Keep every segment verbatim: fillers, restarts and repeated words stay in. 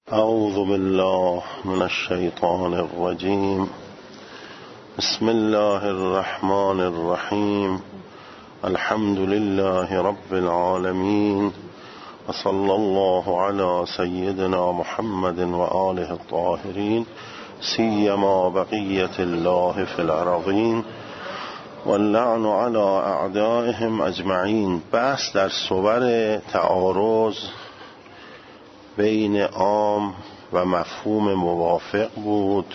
اعوذ بالله من الشیطان الرجیم. بسم الله الرحمن الرحیم. الحمد لله رب العالمین و صلی الله علی سیدنا محمد و آله الطاهرین سیما بقیة الله فی الارضین واللعن علی اعدائهم اجمعین. بحث در صور تعارض بین عام و مفهوم موافق بود.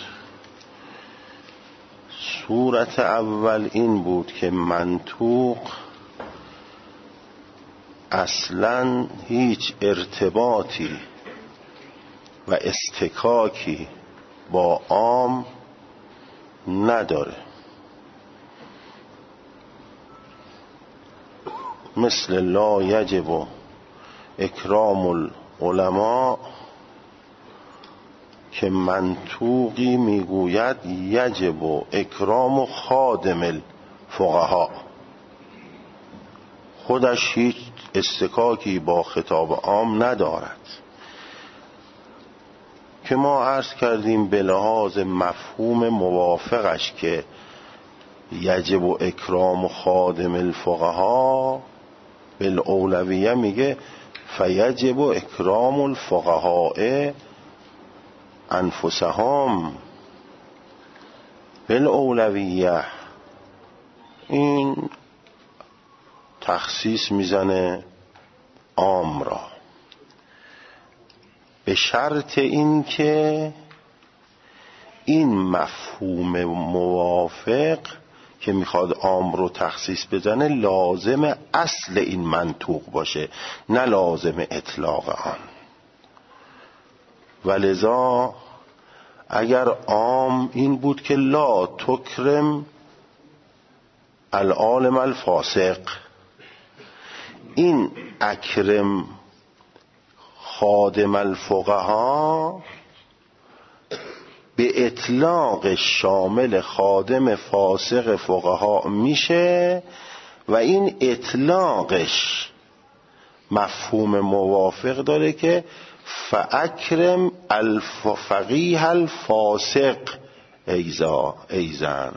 صورت اول این بود که منطوق اصلاً هیچ ارتباطی و استکاکی با عام نداره، مثل لا یجب اکرام العلماء که منطوقی میگوید یجب اکرام خادم الفقهاء، خودش هیچ استکاکی با خطاب عام ندارد، که ما عرض کردیم به لحاظ مفهوم موافقش که یجب اکرام خادم الفقهاء بالاولویه میگه فیجب اکرام الفقهاء انفسهم بالاولویه. این تخصیص میزنه عام را، به شرط این که این مفهوم موافق که میخواد عام رو تخصیص بزنه لازم اصل این منطوق باشه، نه لازم اطلاق آن. ولذا اگر عام این بود که لا تکرم العالم الفاسق، این اکرم خادم الفقهاء به اطلاق شامل خادم فاسق فقها میشه و این اطلاقش مفهوم موافق داره که فاکرم الفقیه الفاسق ایزا ایزن.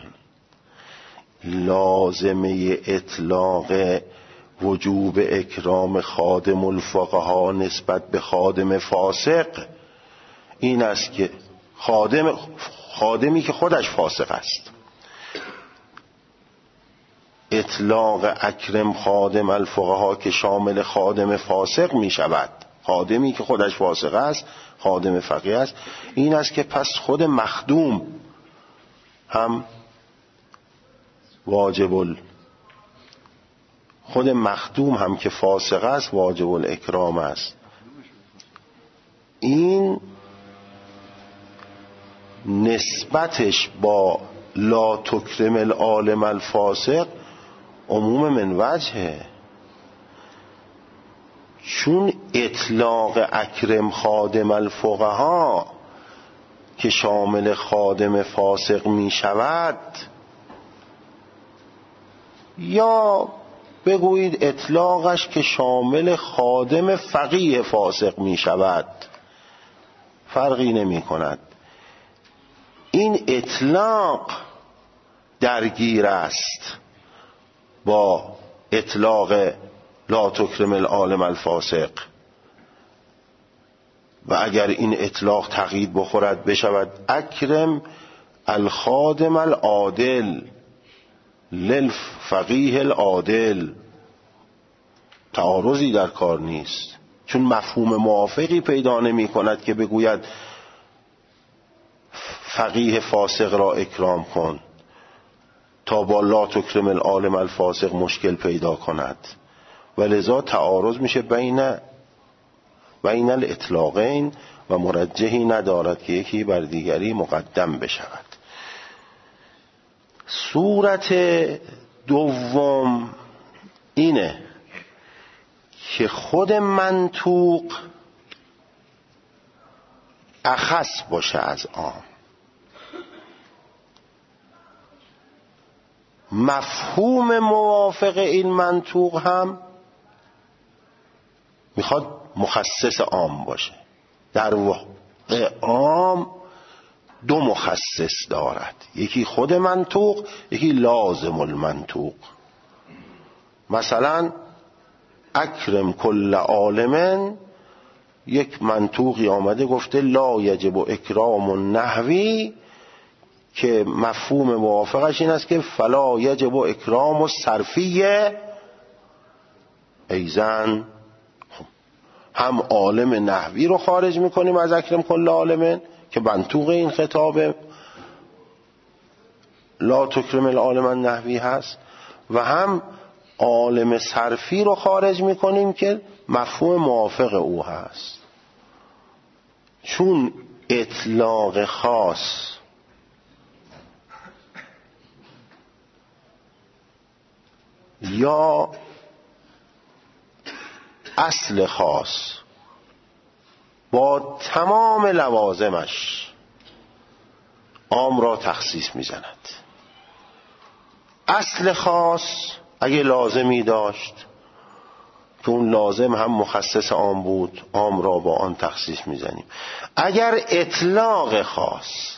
لازمه اطلاق وجوب اکرام خادم الفقها نسبت به خادم فاسق این است که خادم خادمی که خودش فاسق است، اطلاق اکرم خادم الفقها که شامل خادم فاسق می شود، خادمی که خودش فاسق است خادم فقیه است، این است که پس خود مخدوم هم واجب ال... خود مخدوم هم که فاسق است واجب الاکرام است. این نسبتش با لا تکرم العالم الفاسق عموم من وجهه، چون اطلاق اکرم خادم الفقها که شامل خادم فاسق می شود، یا بگویید اطلاقش که شامل خادم فقیه فاسق می شود، فرقی نمی کند. این اطلاق درگیر است با اطلاق لا تکرم العالم الفاسق، و اگر این اطلاق تقیید بخورد بشود اکرم الخادم العادل للفقیه العادل، تعارضی در کار نیست، چون مفهوم موافقی پیدا نمی کند که بگوید فقیه فاسق را اکرام کن تا با لا تکرم العالم الفاسق مشکل پیدا کند، ولذا تعارض میشه بین بین الاطلاقین و مرجحی ندارد که یکی بر دیگری مقدم بشود. صورت دوم اینه که خود منطوق اخص باشه از عام، مفهوم موافق این منطوق هم میخواد مخصص عام باشه. در عام دو مخصص دارد، یکی خود منطوق، یکی لازم المنطوق. مثلا اکرم کل عالم، یک منطوقی آمده گفته لا یجب اکرام النحوی، که مفهوم موافقش این است که فلا یجب اکرام الصرفیه ایزن. هم عالم نحوی رو خارج میکنیم از اکرم کل عالم که منطوق این خطاب لا تکرم العالم النحوی هست، و هم عالم صرفی رو خارج میکنیم که مفهوم موافق او هست. چون اطلاق خاص یا اصل خاص با تمام لوازمش عام را تخصیص میزند. اصل خاص اگه لازمی داشت که اون لازم هم مخصص عام بود، عام را با آن تخصیص میزنیم. اگر اطلاق خاص،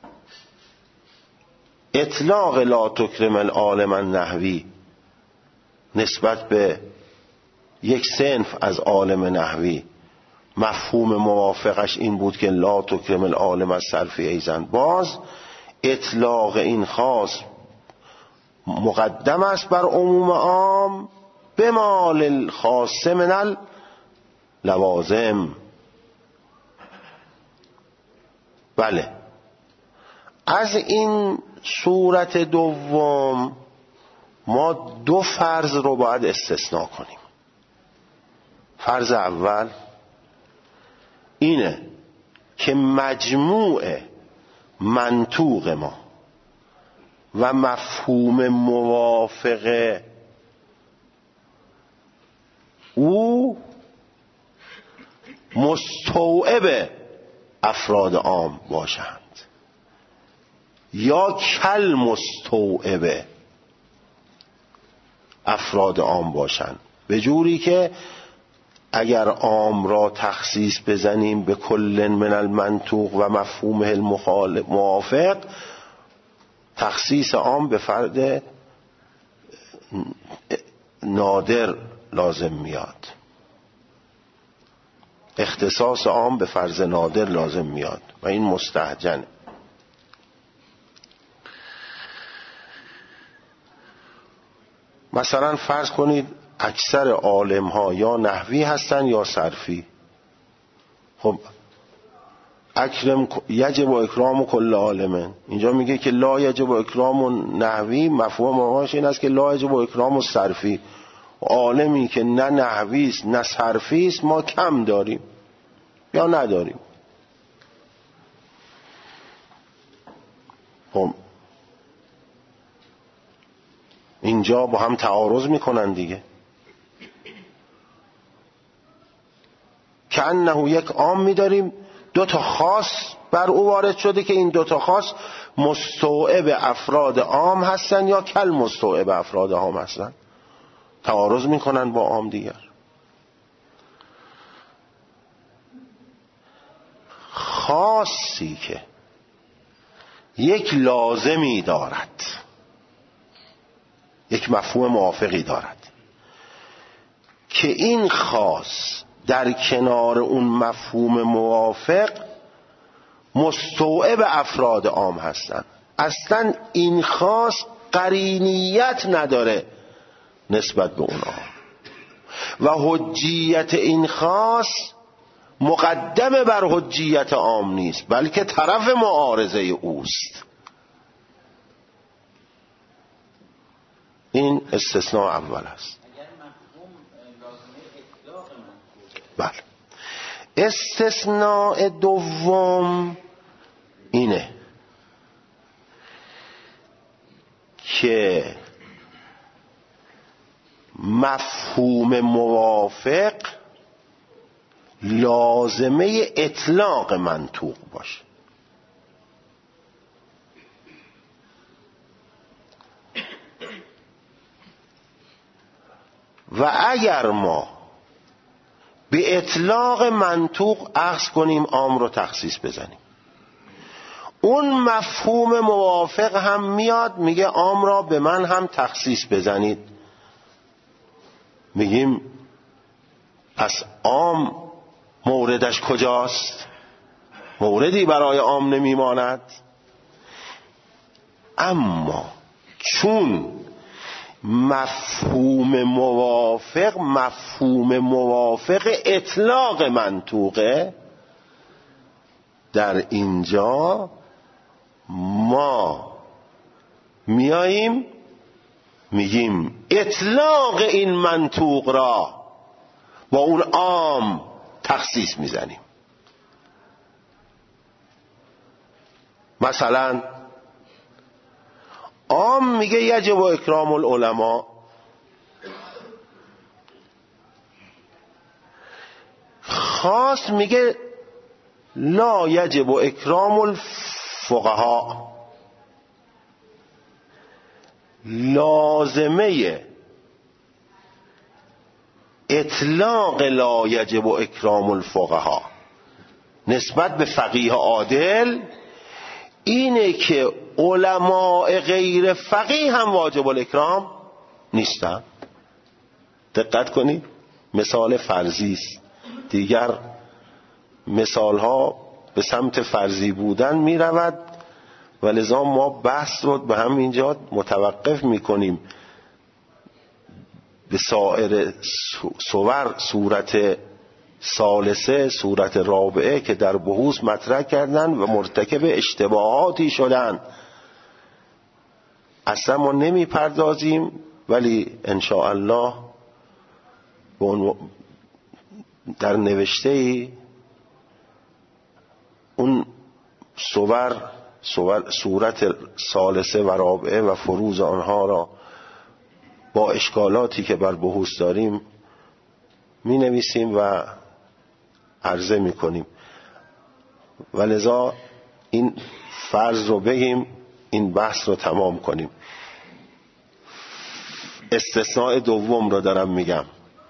اطلاق لا تکرم العالم النحوی نسبت به یک صنف از عالم نحوی مفهوم موافقش این بود که لا تکرم العالم الصرفی ایزن، باز اطلاق این خاص مقدم است بر عموم عام به مال الخاص من اللوازم. بله، از این صورت دوم ما دو فرض رو باید استثناء کنیم. فرض اول اینه که مجموع منطوق ما و مفهوم موافق او مستوعب افراد عام باشند یا کل مستوعب افراد عام باشند، به جوری که اگر عام را تخصیص بزنیم به کل من المنطوق و مفهومه الموافق، تخصیص عام به فرد نادر لازم میاد، اختصاص عام به فرض نادر لازم میاد و این مستهجنه. مثلا فرض کنید اکثر عالم ها یا نحوی هستن یا صرفی. خب اکرم یجب و اکرام کل عالم، اینجا میگه که لا یجب و اکرام نحوی، مفهوم معناش این است که لا یجب و اکرام صرفی. عالمی که نه نحوی است نه صرفی است ما کم داریم یا نداریم. خب اینجا با هم تعارض میکنن دیگه. که انه یک عام میداریم دو تا خاص بر او وارد شده که این دو تا خاص مستوعب افراد عام هستن یا کل مستوعب افراد عام هستن، تعارض میکنن با عام دیگر. خاصی که یک لازمی دارد، یک مفهوم موافقی دارد که این خاص در کنار اون مفهوم موافق مستوعب افراد عام هستند، اصلا این خاص قرینیت نداره نسبت به اونها و حجیت این خاص مقدم بر حجیت عام نیست بلکه طرف معارضه اوست. این استثناء اول است. بله. استثناء دوم اینه که مفهوم موافق لازمه اطلاق منطوق باشه. و اگر ما به اطلاق منطوق اخذ کنیم، عام رو تخصیص بزنیم. اون مفهوم موافق هم میاد میگه عام را به من هم تخصیص بزنید. میگیم پس عام موردش کجاست؟ موردی برای عام نمیماند. اما چون مفهوم موافق مفهوم موافق اطلاق منطوقه، در اینجا ما میاییم میگیم اطلاق این منطوق را با اون عام تخصیص میزنیم. مثلا عام میگه یجب اکرام العلماء، خاص میگه لا یجب اکرام الفقهاء. لازمه اطلاق لا یجب اکرام الفقهاء نسبت به فقیه عادل اینه که علماء غیر فقیه هم واجب الاکرام نیستن. دقت کنید، مثال فرضی است. دیگر مثال ها به سمت فرضی بودن می رود و لذا ما بحث رو به همینجا متوقف می کنیم. به سایر صور صورت ثالثه صورت رابعه که در بحوث مطرح کردن و مرتکب اشتباهاتی شدن اصلا ما نمی پردازیم، ولی انشاءالله در نوشته ای اون صور صورت ثالثه و رابعه و فروز آنها را با اشکالاتی که بر بحوث داریم می نویسیم و عرضه می کنیم. ولذا این فرض رو بگیم، این بحث رو تمام کنیم. استثناء دوم رو دارم میگم.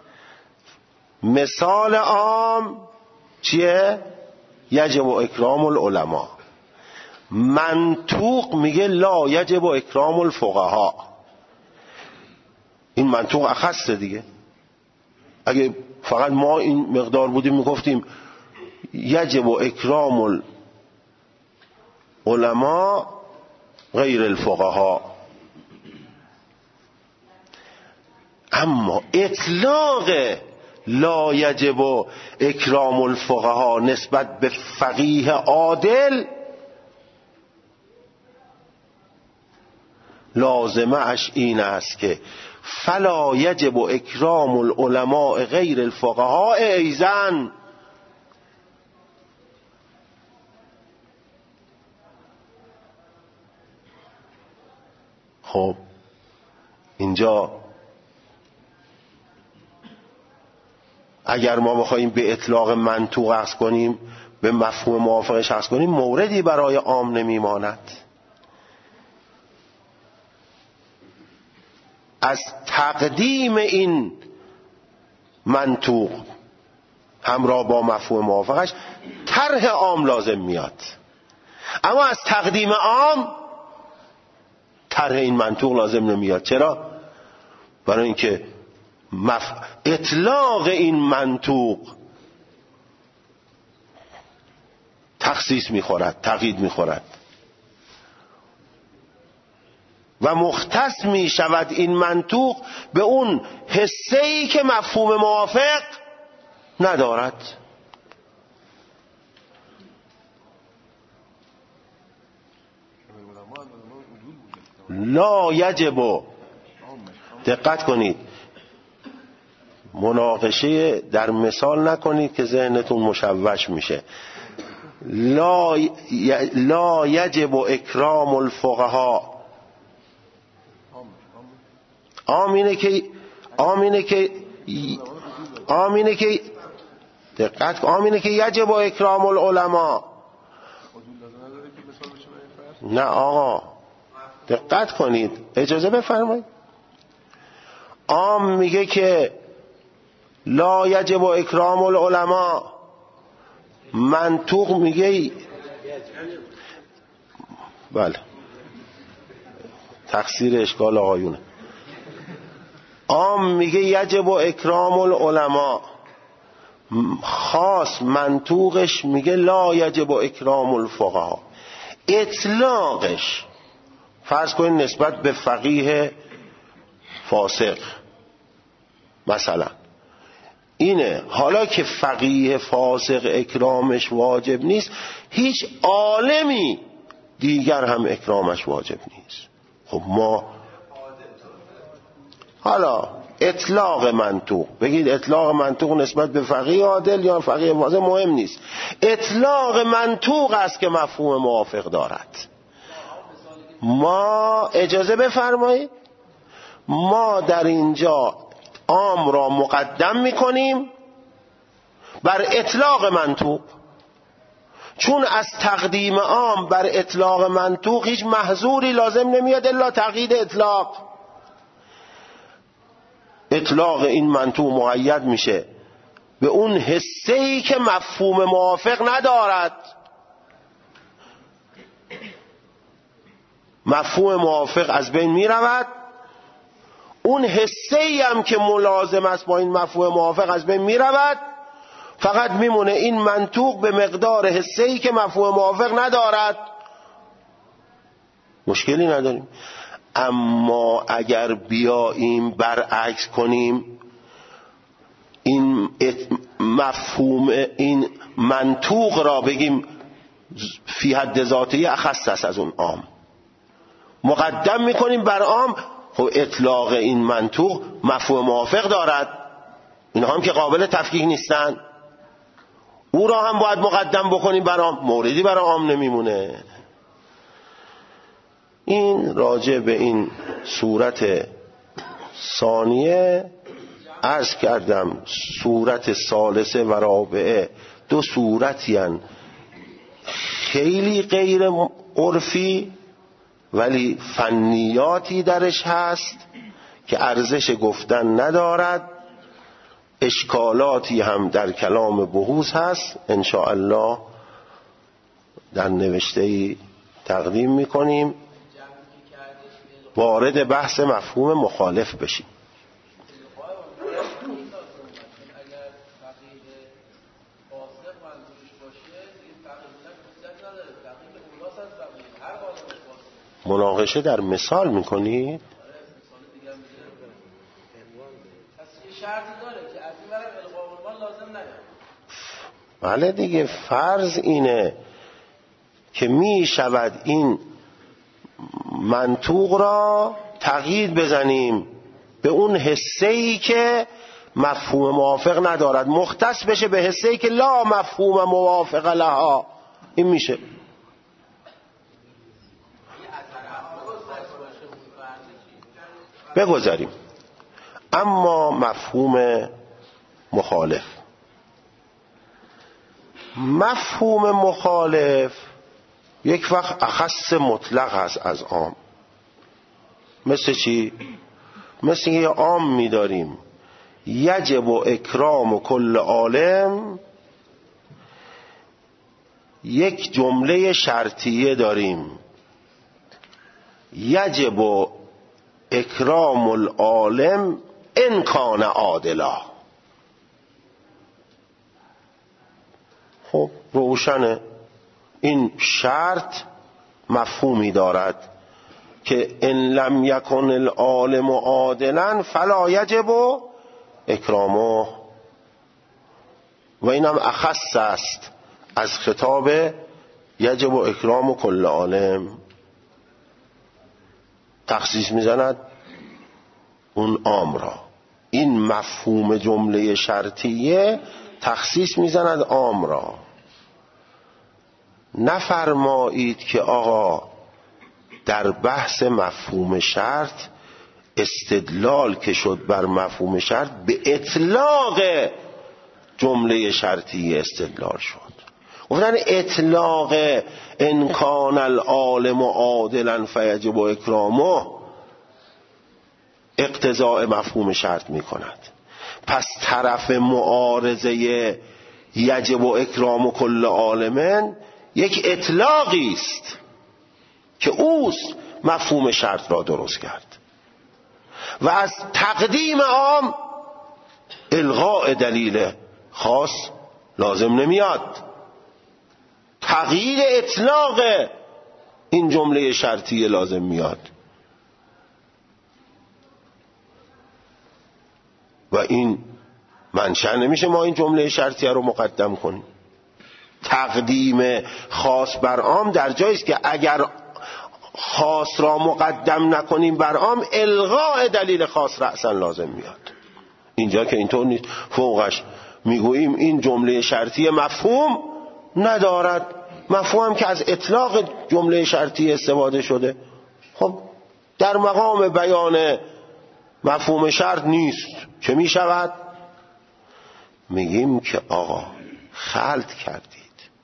مثال عام چیه؟ یجب اکرام العلماء. منطوق میگه لا یجب اکرام الفقهاء. این منطوق اخصه دیگه. اگه فقط ما این مقدار بودیم میگفتیم یجب اکرام العلماء غیر الفقهاء. اما اطلاق لا یجب اکرام الفقهاء نسبت به فقیه عادل لازمه اش این است که فلا یجب اکرام العلماء غیر الفقهاء ایضا. خب اینجا اگر ما بخوایم به اطلاق منطوق اخذ کنیم، به مفهوم موافقش اخذ کنیم، موردی برای عام نمیماند. از تقدیم این منطوق همراه با مفهوم موافقش طرح عام لازم میاد. اما از تقدیم عام طرح این منطوق لازم نمیاد. چرا؟ برای اینکه مف... اطلاق این منطوق تخصیص میخورد، تقیید میخورد و مختص می شود این منطوق به اون حصه‌ای که مفهوم موافق ندارد. لا یجب، دقت کنید، مناقشه در مثال نکنید که ذهنتون مشوش میشه. لا ی... لا یجب اکرام الفقهاء. آمینه که آمینه که آمینه که دقت آمینه که یجب اکرام العلماء. نه آقا دقت کنید، اجازه بفرمایید. عام میگه که لا یجب اکرام العلماء. منطوق میگه بله تقصیر اشکال آقایونه. عام میگه یجب اکرام العلماء، خاص منطوقش میگه لا یجب اکرام الفقها. اطلاقش فرض کنید نسبت به فقیه فاسق مثلا اینه، حالا که فقیه فاسق اکرامش واجب نیست، هیچ عالمی دیگر هم اکرامش واجب نیست. خب ما حالا اطلاق منطوق بگید اطلاق منطوق نسبت به فقیه عادل یا فقیه فاسق مهم نیست، اطلاق منطوق است که مفهوم موافق دارد. ما اجازه بفرمایید ما در اینجا عام را مقدم میکنیم بر اطلاق منطوق، چون از تقدیم عام بر اطلاق منطوق هیچ محظوری لازم نمیاد الا تقیید اطلاق. اطلاق این منطوق مقید میشه به اون حسه‌ای که مفهوم موافق ندارد. مفهوم موافق از بین میرود، اون حسه‌ای هم که ملازم است با این مفهوم موافق از بین میرود، فقط میمونه این منطوق به مقدار حسه‌ای که مفهوم موافق ندارد. مشکلی نداریم. اما اگر بیاییم برعکس کنیم این مفهوم این منطوق را بگیم فی حد ذاتی اخص است از اون عام، مقدم میکنیم بر عام، خب اطلاق این منطوق مفهوم موافق دارد، اینها هم که قابل تفکیک نیستن، او را هم باید مقدم بکنیم بر عام، موردی برای عام نمیمونه. این راجع به این صورت ثانیه. عرض کردم صورت ثالثه و رابعه دو صورتی هن خیلی غیر عرفی ولی فنیاتی درش هست که ارزش گفتن ندارد، اشکالاتی هم در کلام بحوث هست، ان شاء الله در نوشته‌ای تقدیم میکنیم، وارد بحث مفهوم مخالف بشیم. مناقشه در مثال میکنید؟ بله دیگه، فرض اینه که می شود این منطوق را تقیید بزنیم به اون حسه‌ای که مفهوم موافق ندارد، مختص بشه به حسه‌ای که لا مفهوم موافق لها. این میشه. بگذاریم. اما مفهوم مخالف، مفهوم مخالف یک وقت اخص مطلق هست از عام. مثل چی؟ مثل یه عام می‌داریم یجب و اکرام و کل عالم، یک جمله شرطیه داریم یجب و اکرام العالم ان کان عادلا. خب روشنه این شرط مفهومی دارد که ان لم یکن العالم عادلا فلا یجب اکرامه، و اینم اخص است از خطاب یجب اکرام کل عالم. تخصیص میزند اون عام را. این مفهوم جمله شرطیه تخصیص میزند عام را. نفرمایید که آقا در بحث مفهوم شرط استدلال که شد بر مفهوم شرط به اطلاق جمله شرطیه استدلال شد. گفتن اطلاق ان کان العالم عادلا فیجب اکرامه اقتضاء مفهوم شرط می کند. پس طرف معارضه یجب و اکرام و کل عالمن یک اطلاقی است که اوست مفهوم شرط را درست کرد و از تقدیم عام الغاء دلیل خاص لازم نمیاد. تغییر اطلاق این جمله شرطی لازم میاد و این منشأ نمیشه ما این جمله شرطیه رو مقدم کنیم. تقدیم خاص بر عام در جایی است که اگر خاص را مقدم نکنیم بر عام الغاء دلیل خاص رأسا لازم میاد. اینجا که اینطور نیست، فوقش میگوییم این جمله شرطی مفهوم ندارد، مفهوم که از اطلاق جمله شرطی استفاده شده. خب در مقام بیان مفهوم شرط نیست، چه میشود؟ میگیم که آقا خلط کردید،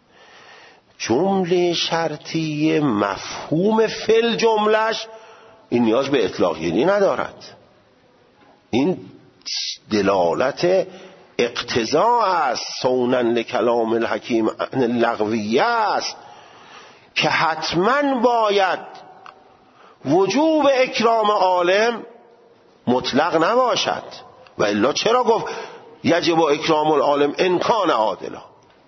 جمله شرطی مفهوم فل جملش این نیاز به اطلاق گیری ندارد، این دلالت اقتضاء است، سونن لکلام الحکیم لغویه است که حتما باید وجوب اکرام عالم مطلق نباشد. و الا چرا گفت یجب اکرام العالم ان کان عادلا؟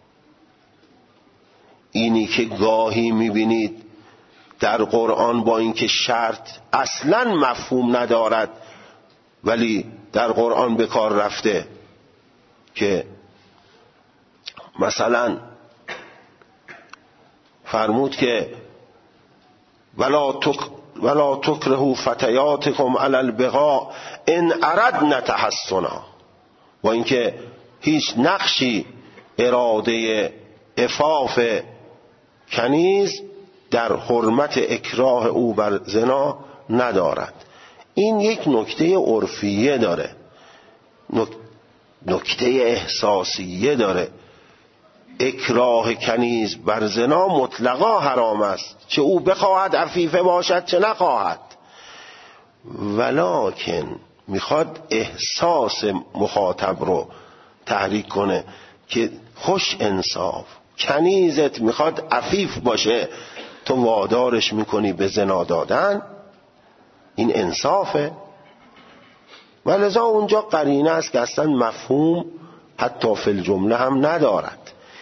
اینی که گاهی میبینید در قرآن با اینکه شرط اصلا مفهوم ندارد ولی در قرآن به کار رفته که مثلا فرمود که ولا تک ولا تکرهوا فتیاتکم علی البغاء ان اردنا تحسنا، و اینکه هیچ نقشی اراده عفاف کنیز در حرمت اکراه او بر زنا ندارد. این یک نکته عرفیه داره، نکته احساسیه داره. اکراه کنیز بر زنا مطلقا حرام است، چه او بخواهد عفیفه باشد چه نخواهد، ولکن میخواد احساس مخاطب رو تحریک کنه که خوش انصاف، کنیزت میخواد عفیف باشه تو وادارش میکنی به زنا دادن، این انصافه. ولذا اونجا قرینه است که اصلا مفهوم حتی فی الجمله هم ندارد.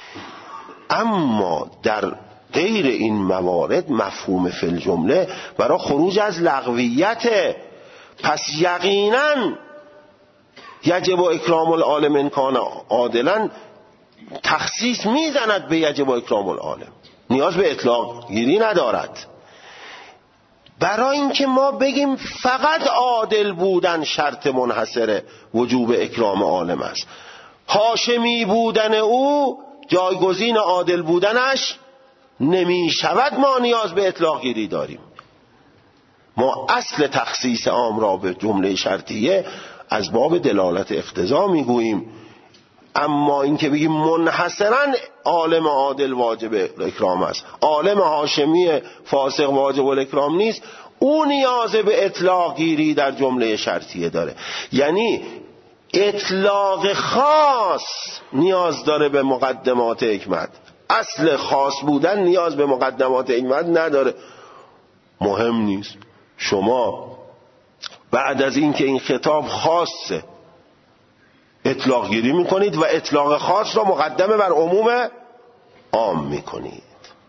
اما در غیر این موارد مفهوم فی الجمله برای خروج از لغویت، پس یقینا یجب اکرام العالم ان کان عادلا تخصیص میزند به یجب اکرام العالم، نیاز به اطلاق گیری ندارد. برای اینکه ما بگیم فقط عادل بودن شرط منحصر وجوب اکرام عالم است، هاشمی بودن او جایگزین عادل بودنش نمی شود، ما نیاز به اطلاق گیری داریم. ما اصل تخصیص عام را به جمله شرطیه از باب دلالت اقتضا میگوییم، اما اینکه بگیم منحصرا عالم عادل واجب اکرام است، عالم هاشمی فاسق واجب الاکرام نیست، او نیاز به اطلاق گیری در جمله شرطیه داره. یعنی اطلاق خاص نیاز داره به مقدمات حکمت، اصل خاص بودن نیاز به مقدمات حکمت نداره. مهم نیست شما بعد از اینکه این خطاب خاصه اطلاق گیری میکنید و اطلاق خاص را مقدمه بر عموم عام میکنید.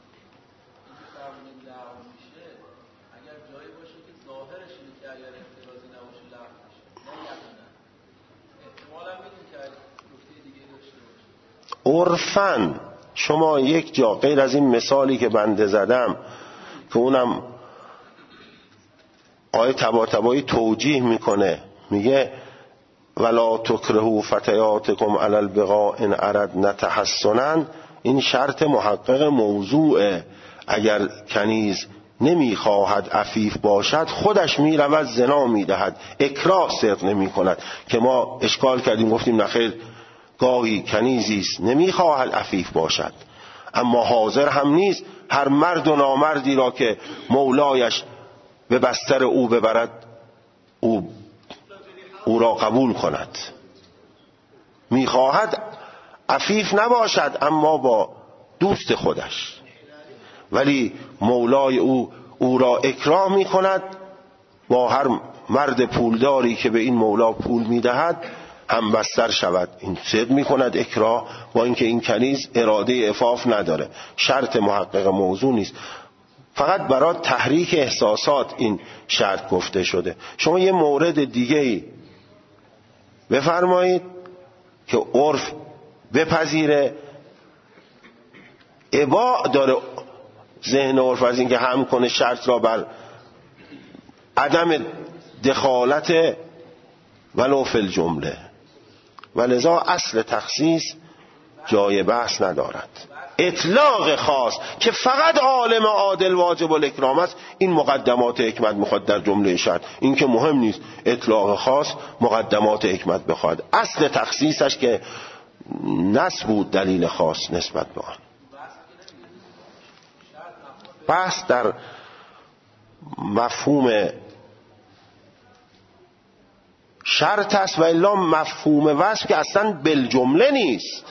عرفاً شما یک جا غیر از این مثالی که بنده زدم که اونم آیه طباطبایی توجیه میکنه، میگه ولا تکرهوا فتیاتکم علی البغاء ان اردنا تحسنا، این شرط محقق موضوعه. اگر کنیز نمیخواهد عفیف باشد خودش میرود زنا میدهد، اکراه صدق نمی کند. که ما اشکال کردیم گفتیم نخیر، گاهی کنیزیست نمیخواهد عفیف باشد اما حاضر هم نیست هر مرد و نامردی را که مولایش به بستر او ببرد او او را قبول کند. میخواهد عفیف نباشد اما با دوست خودش، ولی مولای او او را اکرام میکند، با هر مرد پولداری که به این مولا پول میدهد هم بستر شود. این صدق میکند اکراه، با اینکه این کنیز اراده عفاف نداره، شرط محقق موضوع نیست، فقط برای تحریک احساسات این شرط گفته شده. شما یه مورد دیگه بفرمایید که عرف بپذیره، اباع داره ذهن عرف از اینکه هم کنه شرط را بر عدم دخالت ولو فی الجمله، ولذا اصل تخصیص جای بحث ندارد. اطلاق خاص که فقط عالم عادل واجب الاکرام است، این مقدمات حکمت میخواد در جمله شرط، این که مهم نیست. اطلاق خاص مقدمات حکمت بخواد، اصل تخصیصش که نص بود دلیل خاص نسبت به آن. بحث در مفهوم شرط است و الا مفهوم وصف که اصلا بالجمله نیست.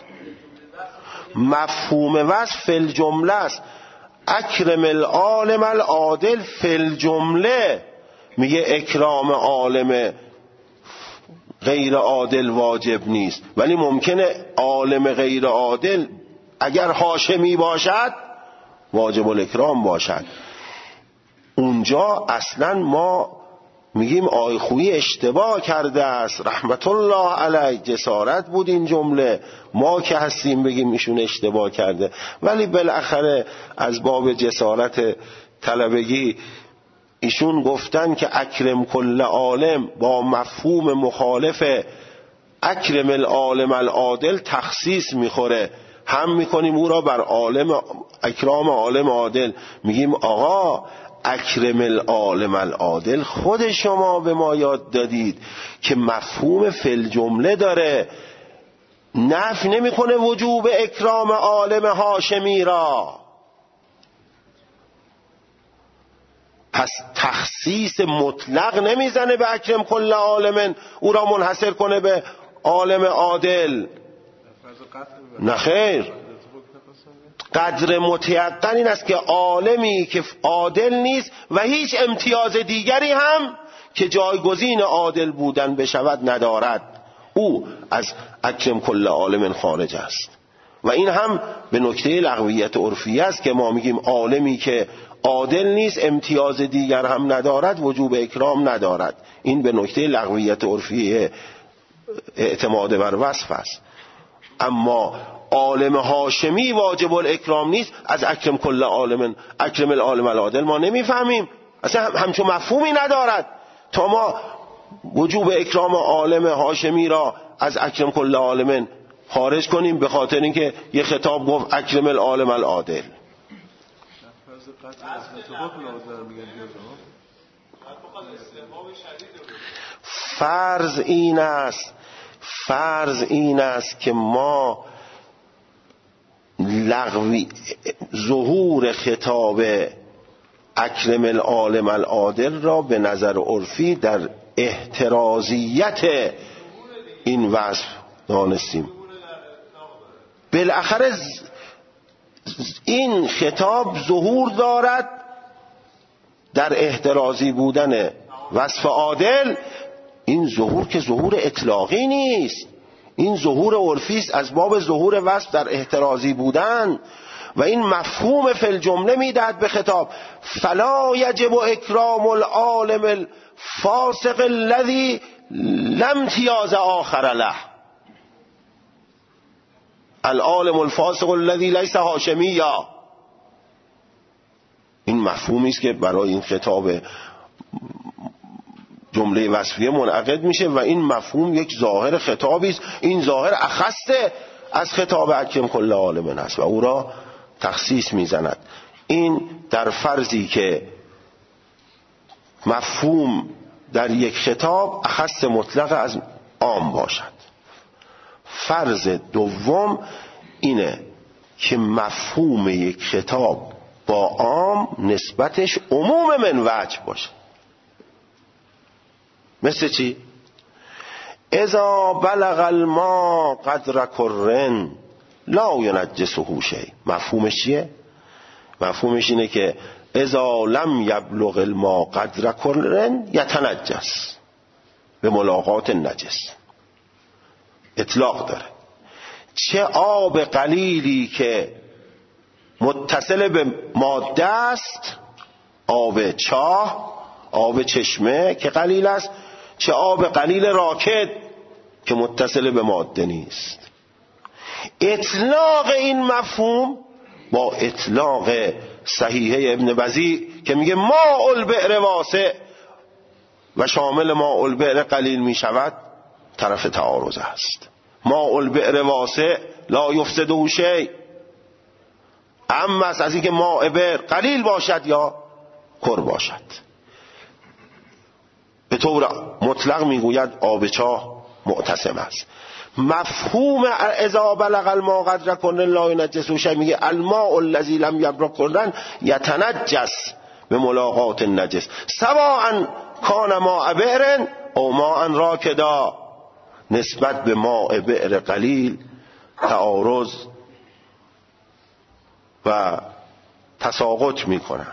مفهوم وصف فی الجمله است. اکرم العالم العادل فی الجمله، میگه اکرام عالم غیر عادل واجب نیست، ولی ممکنه عالم غیر عادل اگر هاشمی باشد واجب الاکرام باشد. اونجا اصلا ما میگیم آی خویی اشتباه کرده است رحمت الله علیه، جسارت بود این جمله، ما که هستیم بگیم ایشون اشتباه کرده، ولی بالاخره از باب جسارت طلبگی ایشون گفتن که اکرم کل عالم با مفهوم مخالف اکرم العالم العادل تخصیص میخوره، هم میکنیم او را بر عالم اکرام عالم عادل. میگیم آقا اکرم العالم العادل خود شما به ما یاد دادید که مفهوم فی الجمله داره، نفی نمیکنه وجوب اکرام عالم هاشمی را. پس تخصیص مطلق نمیزنه به اکرم کل عالم، او را منحصر کنه به عالم عادل. نه خیر، قدر متیقن این است که عالمی که عادل نیست و هیچ امتیاز دیگری هم که جایگزین عادل بودن بشود ندارد، او از اکرم کل عالم خارج است. و این هم به نکته لغویت عرفی است که ما میگیم عالمی که عادل نیست امتیاز دیگر هم ندارد وجوب اکرام ندارد. این به نکته لغویت عرفی اعتماد بر وصف است. اما عالم هاشمی واجب الاکرام نیست، از اکرم کل عالم اکرم العالم العادل ما نمیفهمیم، اصلا همچون مفهومی ندارد تا ما وجوب اکرام عالم هاشمی را از اکرم کل عالم خارج کنیم به خاطر اینکه یه خطاب گفت اکرم العالم العادل. فرض این است فرض این است که ما لغوی ظهور خطاب اکرم العالم العادل را به نظر عرفی در احترازیت این وصف دانستیم. بالاخره این خطاب ظهور دارد در احترازی بودن وصف عادل. این ظهور که ظهور اطلاقی نیست، این ظهور عرفی است از باب ظهور وصف در احترازی بودن و این مفهوم فی الجمله میدهد به خطاب. فلا یجب اکرام العالم الفاسق الذی لم امتیاز آخر له، العالم الفاسق الذی لیس هاشمیا. این مفهومی است که برای این خطاب جمله وصفیه منعقد میشه و این مفهوم یک ظاهر خطابی است. این ظاهر اخص از خطاب اکرم کل عالم است و او را تخصیص میزند. این در فرضی که مفهوم در یک خطاب اخص مطلق از عام باشد. فرض دوم اینه که مفهوم یک خطاب با عام نسبتش عموم من وجه باشه. مثل چی؟ اذا بلغ الماء قدر کرن لا ینجسه شیء. مفهومش چیه؟ مفهومش اینه که اذا لم یبلغ الماء قدر کرن یتنجس، به ملاقات نجس اطلاق داره. چه آب قلیلی که متصل به ماده است، آب چاه، آب چشمه که قلیل است، چه آب قلیل راکد که متصل به ماده نیست. اطلاق این مفهوم با اطلاق صحیحه ابن بزی که میگه ماء البئر واسع و شامل ماء البئر قلیل میشود طرف تعارض است. ماء البئر واسع لا یفسده شیء. اما از اینکه ماء بئر قلیل باشد یا کر باشد. به طور مطلق میگوید آب چاه معتصم است. مفهوم اذا بلغ الماء قدر کرن لا ینجسه شیء میگه الماء الذی لم یبلغ کرن یتنجس به ملاقات النجس سواء کان ماء بئر او ماء راکدا. نسبت به ماء بئر قلیل تعارض و تساقط میکنن.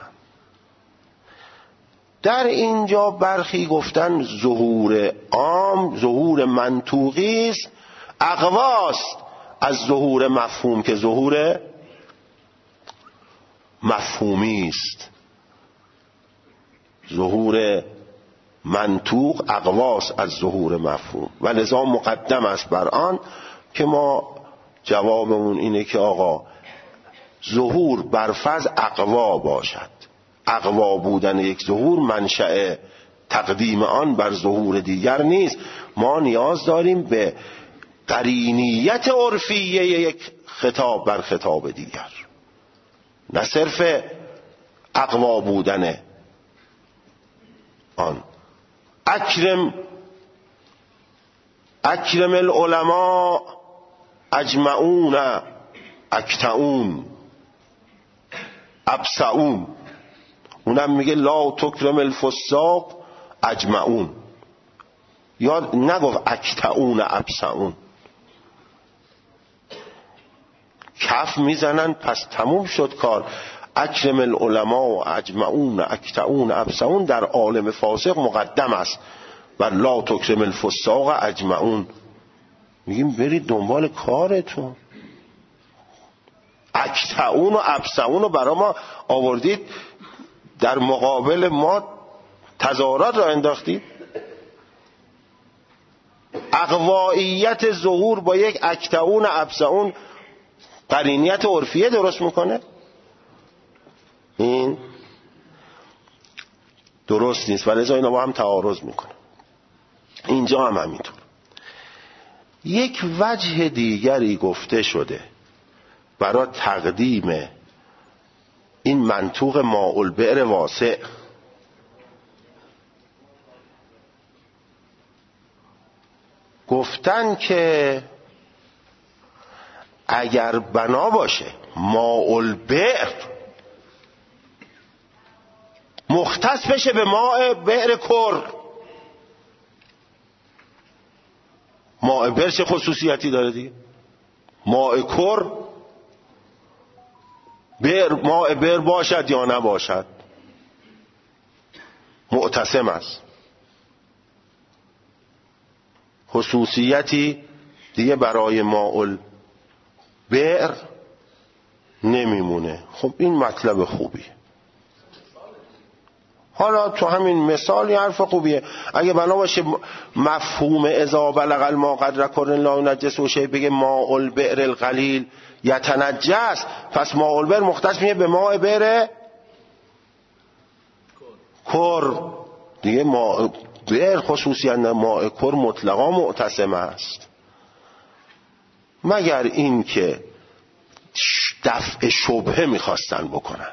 در اینجا برخی گفتن ظهور عام، ظهور منطوقی است، اقواست از ظهور مفهوم که ظهور مفهومی است. ظهور منطوق اقواست از ظهور مفهوم و لذا مقدم است بر آن که ما جوابمون اینه که آقا ظهور برفض اقوا باشد. اقوا بودن یک ظهور منشأ تقدیم آن بر ظهور دیگر نیست. ما نیاز داریم به قرینیت عرفیه یک خطاب بر خطاب دیگر، نه صرف اقوا بودن آن. اکرم اکرم العلماء اجمعون اکتعون ابسعون. اونم میگه لا تکرم الفساق اجمعون، یا نگفت اکتعون ابسعون. کف میزنن پس تموم شد کار. اکرم العلماء اجمعون اکتعون ابسعون در عالم فاسق مقدم است و لا تکرم الفساق اجمعون. میگیم برید دنبال کارتون. اکتعون و ابسعون رو برای ما آوردید، در مقابل ما تظاهرات را انداختید. اقوائیت ظهور با یک اکتعون ابسعون قرینیت عرفیه درست میکنه؟ این درست نیست و لذا اینا با هم تعارض میکنه. اینجا هم همینطور. یک وجه دیگری گفته شده برای تقدیم این منطوق ماء البئر واسع. گفتن که اگر بنا باشه ماء البئر مختص بشه به ماء بئر کر، ماء بئر چه خصوصیتی داره دیگه؟ ماء کر بئر ماء بئر باشد یا نباشد معتصم است. خصوصیتی دیگه برای ماء البئر نمیمونه. خب این مطلب خوبیه. حالا تو همین مثال یه حرف خوبیه. اگه بنا باشه مفهوم اذا بلغ الماء قدر کرن لا ینجسه شیء بگه ماء البئر القلیل یتنجس، پس ماء البئر مختص میشه به ماء بئر کر دیگه. ماء بئر خصوصیت ماء کر مطلقا معتصم است، مگر این که دفع شبهه میخواستن بکنن.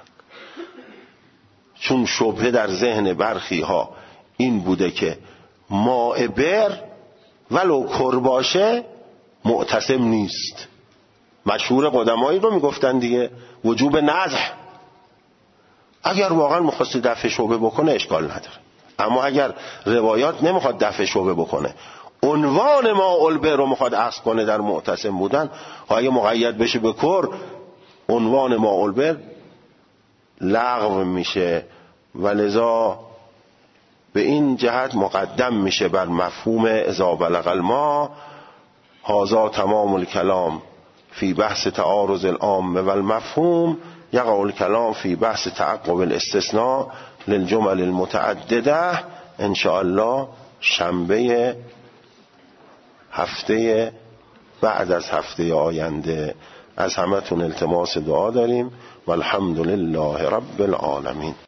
چون شبهه در ذهن برخی ها این بوده که ماء بئر ولو کر باشه معتصم نیست. مشهور قدمایی رو میگفتن دیگه وجوب نزح. اگر واقعا میخواستی دفع شبهه بکنه اشکال نداره، اما اگر روایات نمیخواد دفع شبهه بکنه، عنوان ما البر رو میخواد اخذ کنه در معتصم بودن، اگه مقید بشه به کر، عنوان ما البر لغو میشه و لذا به این جهت مقدم میشه بر مفهوم اذا بلغ الماء. هذا تمام الکلام فی بحث تعارض العام و المفهوم. یقع الکلام فی بحث تعقب الاستثناء للجمل المتعدده. ان شاء الله شنبه هفته بعد از هفته آینده. از همتون التماس دعا داریم و الحمد لله رب العالمین.